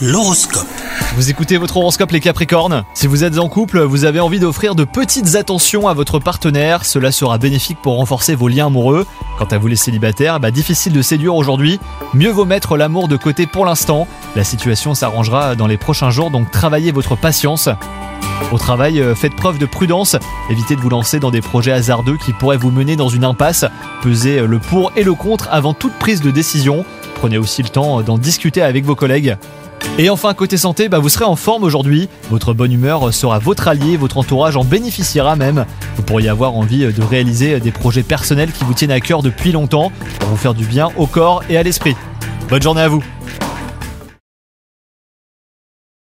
L'horoscope. Vous écoutez votre horoscope les Capricornes. Si vous êtes en couple, vous avez envie d'offrir de petites attentions à votre partenaire. Cela sera bénéfique pour renforcer vos liens amoureux. Quant à vous les célibataires, difficile de séduire aujourd'hui. Mieux vaut mettre l'amour de côté pour l'instant. La situation s'arrangera dans les prochains jours, donc travaillez votre patience. Au travail, faites preuve de prudence. Évitez de vous lancer dans des projets hasardeux qui pourraient vous mener dans une impasse. Pesez le pour et le contre avant toute prise de décision. Prenez aussi le temps d'en discuter avec vos collègues. Et enfin, côté santé, vous serez en forme aujourd'hui. Votre bonne humeur sera votre allié, votre entourage en bénéficiera même. Vous pourriez avoir envie de réaliser des projets personnels qui vous tiennent à cœur depuis longtemps pour vous faire du bien au corps et à l'esprit. Bonne journée à vous!